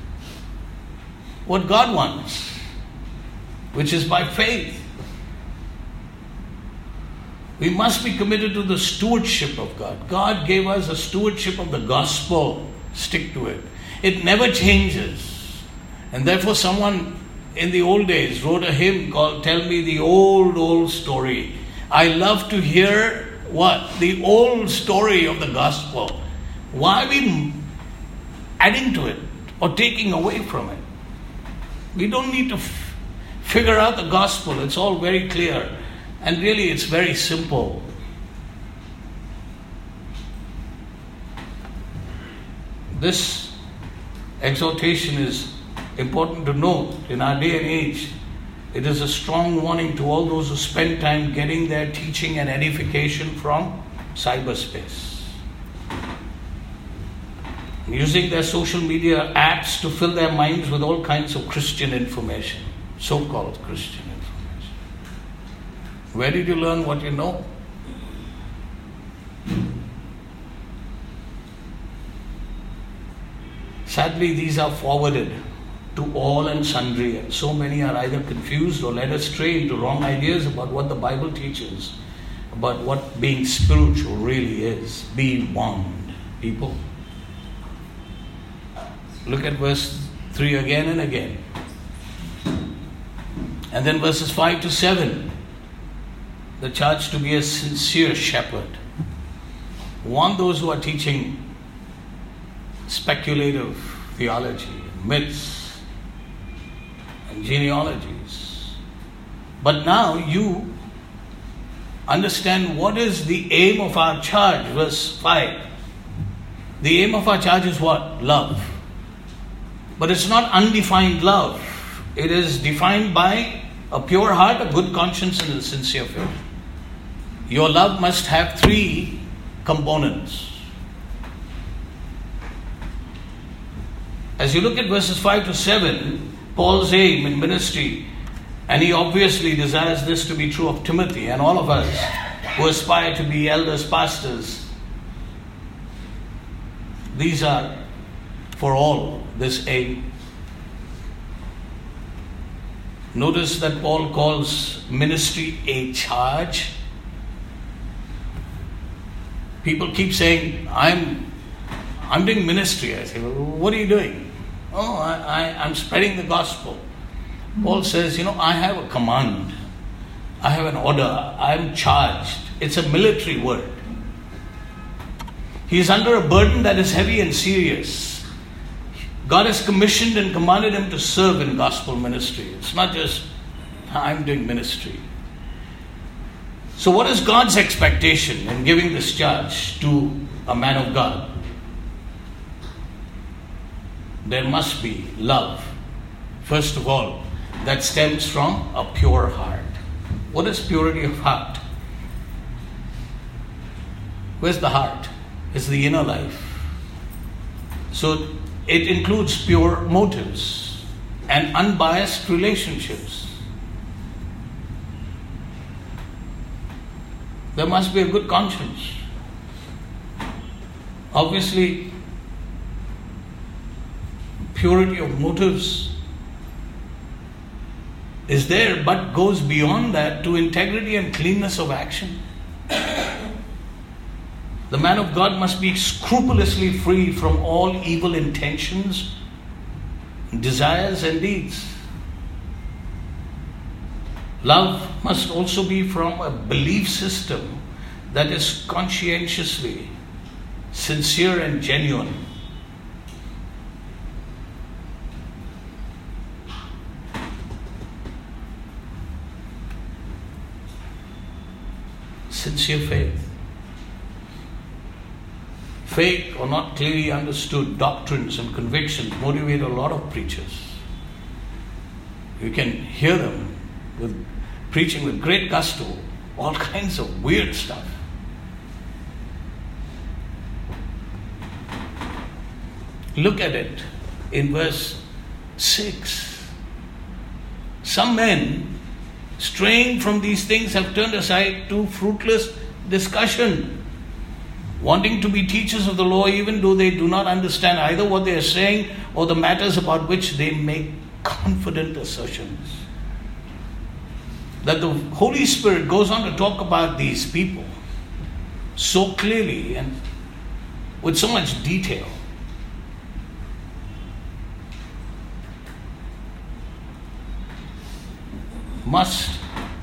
what God wants, which is by faith. We must be committed to the stewardship of God. God gave us a stewardship of the gospel. Stick to it. It never changes. And therefore someone in the old days wrote a hymn called Tell Me the Old Story. I love to hear what? The old story of the gospel. Why are we adding to it or taking away from it? We don't need to figure out the gospel. It's all very clear. And really it's very simple. This exhortation is important to note in our day and age. It is a strong warning to all those who spend time getting their teaching and edification from cyberspace, using their social media apps to fill their minds with all kinds of Christian information, so-called Christian information. Where did you learn what you know? Sadly, these are forwarded to all and sundry, and so many are either confused or led astray into wrong ideas about what the Bible teaches, about what being spiritual really is. Be warned, people. Look at verse 3 again and again. And then verses 5 to 7. The charge to be a sincere shepherd. Warn those who are teaching speculative theology, myths, and genealogies. But now you understand what is the aim of our charge. Verse 5. The aim of our charge is what? Love. But it's not undefined love. It is defined by a pure heart, a good conscience, and a sincere faith. Your love must have 3 components. As you look at verses 5 to 7, Paul's aim in ministry, and he obviously desires this to be true of Timothy and all of us who aspire to be elders, pastors. These are for all this aim. Notice that Paul calls ministry a charge. People keep saying, I'm doing ministry. I say, well, what are you doing? Oh, I'm spreading the gospel. Paul says, I have a command. I have an order. I'm charged. It's a military word. He is under a burden that is heavy and serious. God has commissioned and commanded him to serve in gospel ministry. It's not just, I'm doing ministry. So what is God's expectation in giving this charge to a man of God? There must be love, first of all, that stems from a pure heart. What is purity of heart? Where's the heart? It's the inner life. So it includes pure motives and unbiased relationships. There must be a good conscience. Obviously, purity of motives is there, but goes beyond that to integrity and cleanness of action. The man of God must be scrupulously free from all evil intentions, desires, and deeds. Love must also be from a belief system that is conscientiously sincere and genuine. sincere faith. Faith or not clearly understood doctrines and convictions motivate a lot of preachers. You can hear them preaching with great gusto, all kinds of weird stuff. Look at it in verse 6. Some men, straying from these things, have turned aside to fruitless discussion, wanting to be teachers of the law, even though they do not understand either what they are saying or the matters about which they make confident assertions. That the Holy Spirit goes on to talk about these people so clearly and with so much detail. Must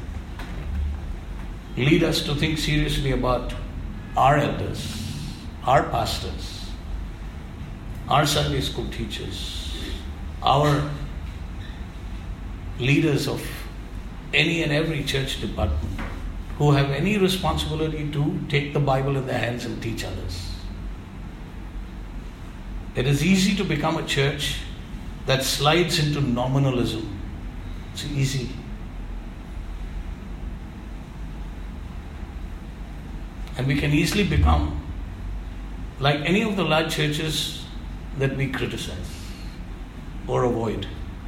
lead us to think seriously about our elders, our pastors, our Sunday school teachers, our leaders of any and every church department who have any responsibility to take the Bible in their hands and teach others. It is easy to become a church that slides into nominalism. It's easy. And we can easily become like any of the large churches that we criticize or avoid.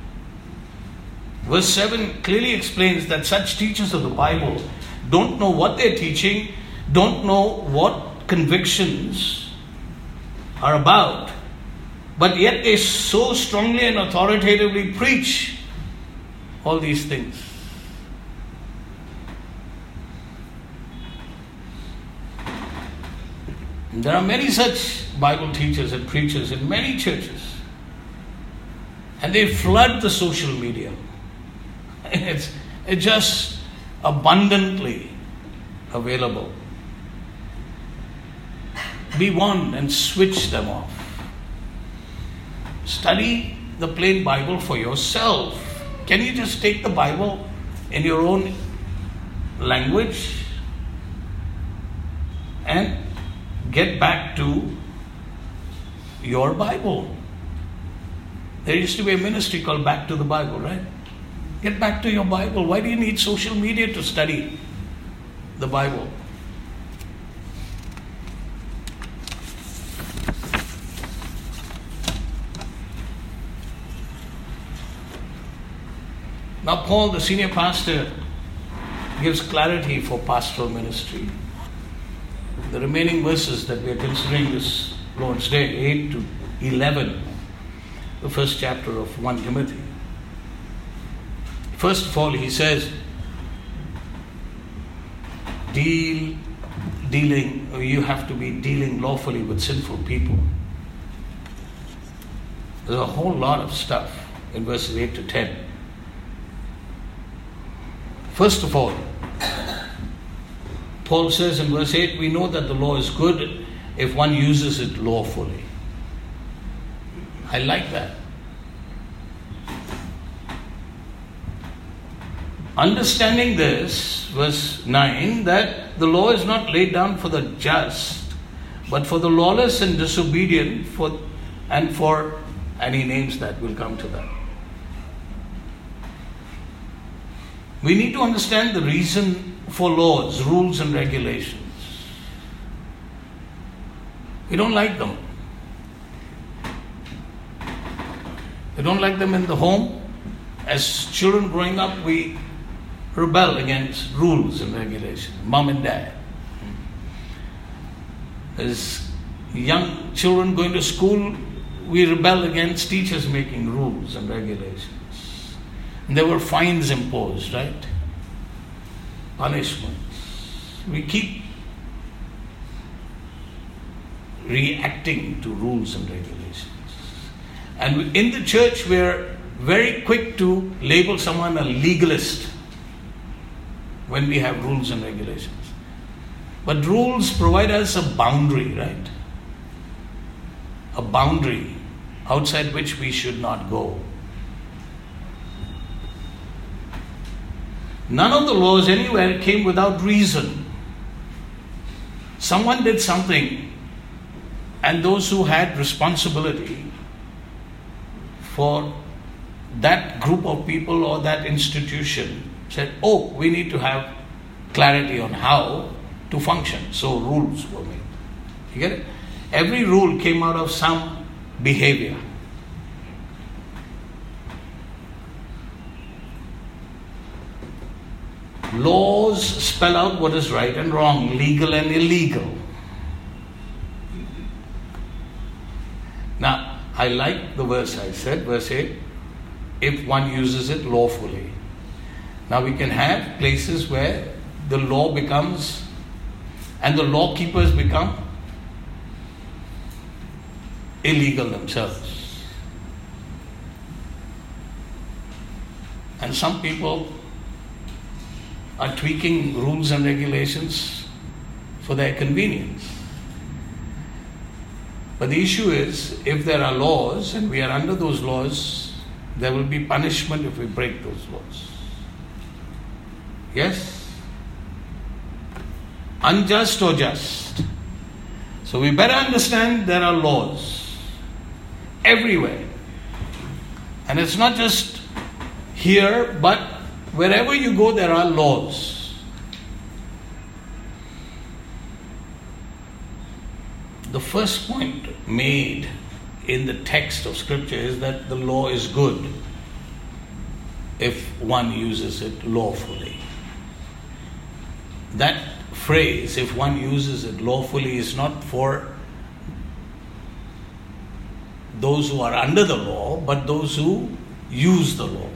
Verse 7 clearly explains that such teachers of the Bible don't know what they're teaching, don't know what convictions are about, but yet they so strongly and authoritatively preach all these things. There are many such Bible teachers and preachers in many churches, and they flood the social media. It's just abundantly available. Be one and switch them off. Study the plain Bible for yourself. Can you just take the Bible in your own language and get back to your Bible? There used to be a ministry called Back to the Bible, right? Get back to your Bible. Why do you need social media to study the Bible? Now Paul, the senior pastor, gives clarity for pastoral ministry. The remaining verses that we are considering this Lord's Day, 8 to 11, the first chapter of 1 Timothy. First of all, he says, you have to be dealing lawfully with sinful people. There's a whole lot of stuff in verses 8 to 10. First of all, Paul says in verse 8, we know that the law is good if one uses it lawfully. I like that. Understanding this, verse 9, that the law is not laid down for the just, but for the lawless and disobedient, and he names that, we'll come to that. We need to understand the reason for laws, rules and regulations. We don't like them. We don't like them in the home. As children growing up, we rebel against rules and regulations. Mom and dad. As young children going to school, we rebel against teachers making rules and regulations. And there were fines imposed, right? Punishments. We keep reacting to rules and regulations. And in the church, we're very quick to label someone a legalist when we have rules and regulations. But rules provide us a boundary, right? A boundary outside which we should not go. None of the laws anywhere came without reason. someone did something, and those who had responsibility for that group of people or that institution said, oh, we need to have clarity on how to function. So rules were made. You get it? Every rule came out of some behavior. Laws spell out what is right and wrong, legal and illegal. Now, I like the verse I said, verse 8, if one uses it lawfully. Now we can have places where the law becomes, and the law keepers become illegal themselves. And some people are tweaking rules and regulations for their convenience. But the issue is, if there are laws and we are under those laws, there will be punishment if we break those laws. Yes? Unjust or just. So we better understand there are laws everywhere. And it's not just here, but wherever you go, there are laws. The first point made in the text of Scripture is that the law is good if one uses it lawfully. That phrase, if one uses it lawfully, is not for those who are under the law, but those who use the law.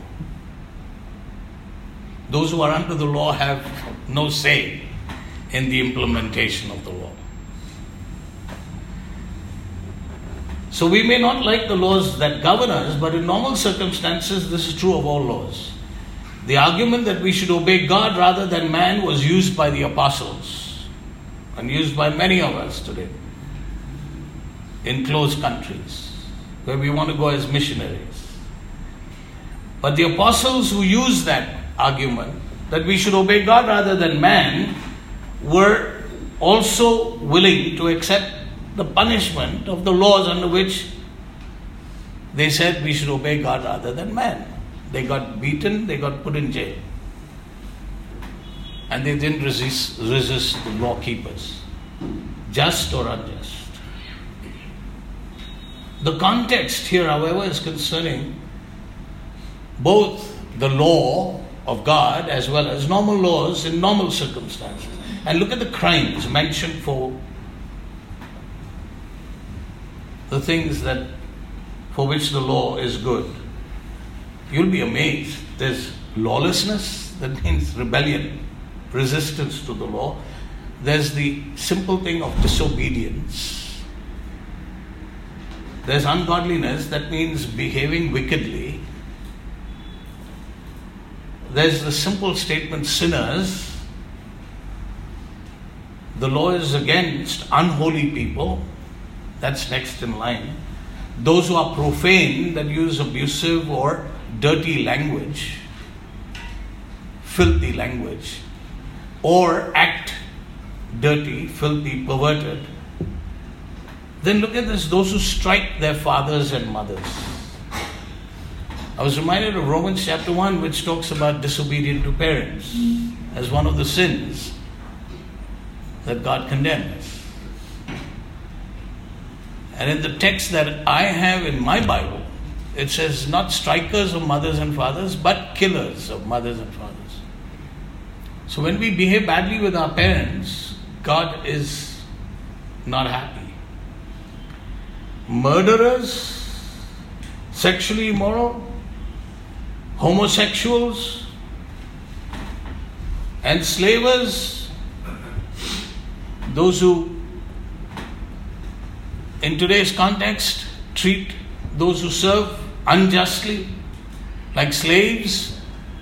Those who are under the law have no say in the implementation of the law. So we may not like the laws that govern us, but in normal circumstances, this is true of all laws. The argument that we should obey God rather than man was used by the apostles and used by many of us today in closed countries where we want to go as missionaries. But the apostles who used that argument that we should obey God rather than man were also willing to accept the punishment of the laws under which they said we should obey God rather than man. They got beaten, they got put in jail. And they didn't resist the law keepers, just or unjust. The context here, however, is concerning both the law of God as well as normal laws in normal circumstances. And look at the crimes mentioned for the things that for which the law is good. You'll be amazed. There's lawlessness, that means rebellion, resistance to the law. There's the simple thing of disobedience. There's ungodliness, that means behaving wickedly. There's the simple statement, sinners. The law is against unholy people. That's next in line. Those who are profane, that use abusive or dirty language, filthy language, or act dirty, filthy, perverted. Then look at this, those who strike their fathers and mothers. I was reminded of Romans chapter 1, which talks about disobedient to parents as one of the sins that God condemns. And in the text that I have in my Bible, it says not strikers of mothers and fathers, but killers of mothers and fathers. So when we behave badly with our parents, God is not happy. Murderers, sexually immoral, homosexuals, enslavers, those who in today's context treat those who serve unjustly like slaves,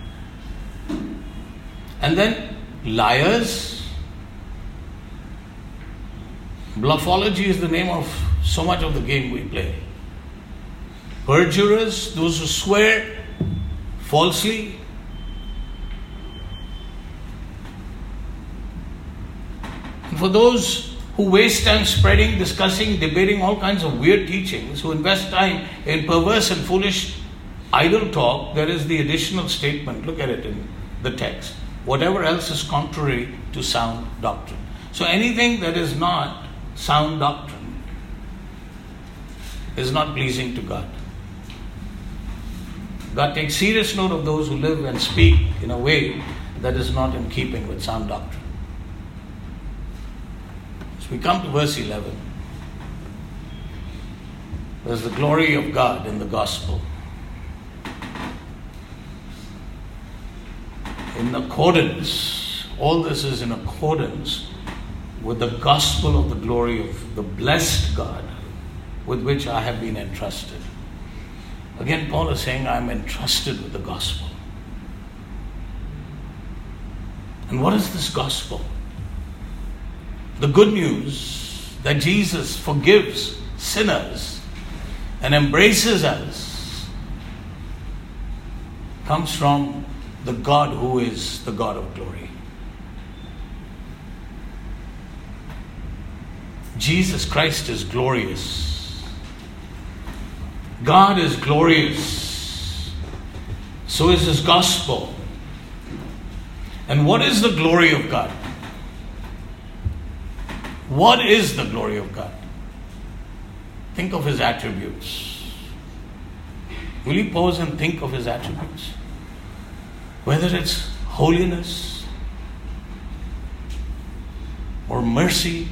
and then liars. Bluffology is the name of so much of the game we play. Perjurers, those who swear falsely. And for those who waste time spreading, discussing, debating all kinds of weird teachings, who invest time in perverse and foolish idle talk, there is the additional statement. Look at it in the text. Whatever else is contrary to sound doctrine. So anything that is not sound doctrine is not pleasing to God. God takes serious note of those who live and speak in a way that is not in keeping with sound doctrine. So we come to verse 11. There's the glory of God in the gospel. In accordance, all this is in accordance with the gospel of the glory of the blessed God with which I have been entrusted. Again, Paul is saying, I'm entrusted with the gospel. And what is this gospel? The good news that Jesus forgives sinners and embraces us comes from the God who is the God of glory. Jesus Christ is glorious. God is glorious. So is His gospel. And what is the glory of God? What is the glory of God? Think of His attributes. Will you pause and think of His attributes? Whether it's holiness or mercy,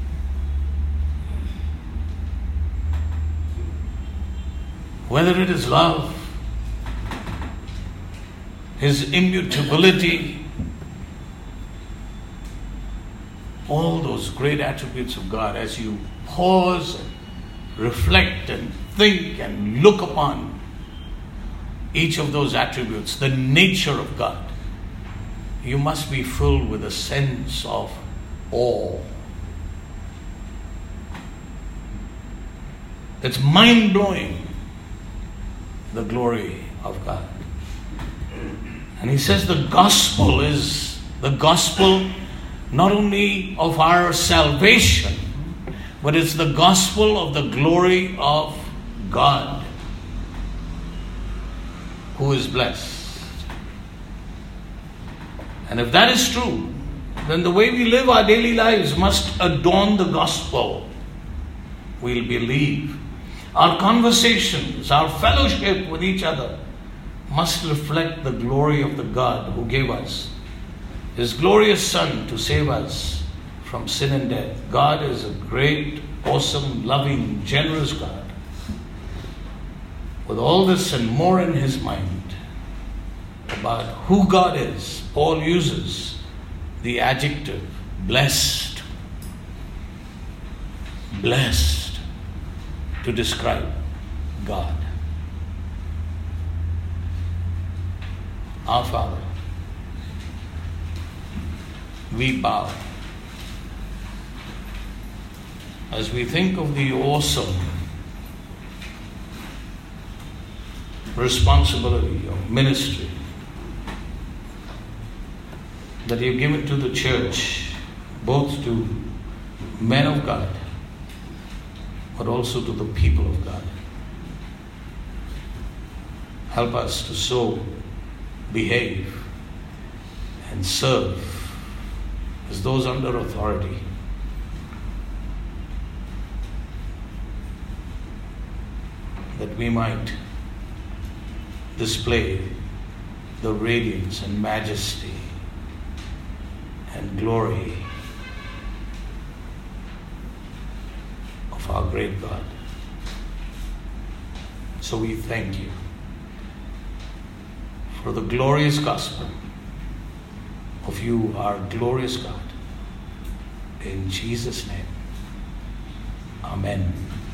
whether it is love, His immutability, all those great attributes of God, as you pause and reflect and think and look upon each of those attributes, the nature of God, you must be filled with a sense of awe. It's mind-blowing, the glory of God. And he says the gospel is the gospel not only of our salvation, but it's the gospel of the glory of God, who is blessed. And if that is true, then the way we live our daily lives must adorn the gospel. We'll believe. Our conversations, our fellowship with each other must reflect the glory of the God who gave us His glorious Son to save us from sin and death. God is a great, awesome, loving, generous God. With all this and more in His mind about who God is, Paul uses the adjective blessed. Blessed to describe God. Our Father, we bow as we think of the awesome responsibility of ministry that You've given to the church, both to men of God, but also to the people of God. Help us to so behave and serve as those under authority, that we might display the radiance and majesty and glory of our great God. So we thank You for the glorious gospel of You, our glorious God. In Jesus' name, amen.